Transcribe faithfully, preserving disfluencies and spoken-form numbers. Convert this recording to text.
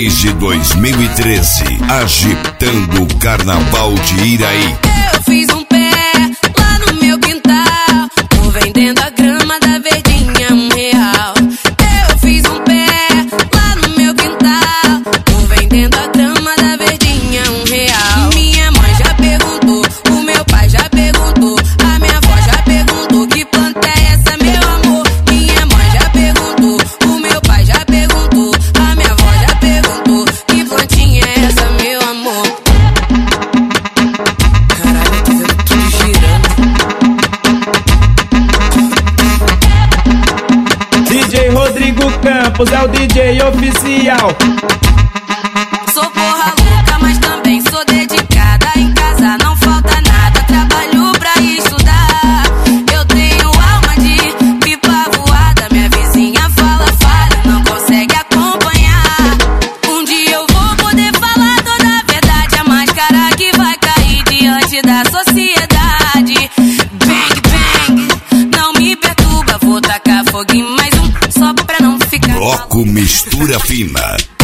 Desde dois mil e treze, agitando o carnaval de Iraí. Eu fiz um pé lá no meu quintal, tô vendendo a grama da verdinha um real. Eu fiz um pé lá no meu quintal, tô vendendo a grama da verdinha um real. Minha mãe já perguntou, o meu pai já perguntou, a minha avó já perguntou, que planta é essa, meu amor? Minha mãe já perguntou, o meu pai já perguntou, a minha avó já perguntou, que plantinha é essa, meu amor? Caralho, tô vendo tudo girando. D J Rodrigo Campos é o D J oficial. Sou porra louca, mas também sou dedicada. Em casa não falta nada, trabalho pra estudar. Eu tenho alma de pipa voada, minha vizinha fala falha, não consegue acompanhar. Um dia eu vou poder falar toda a verdade, a máscara que vai cair diante da sociedade. Bang, bang, não me perturba, vou tacar fogo em mais um, só pra não ficar. Bloco Mistura Fina.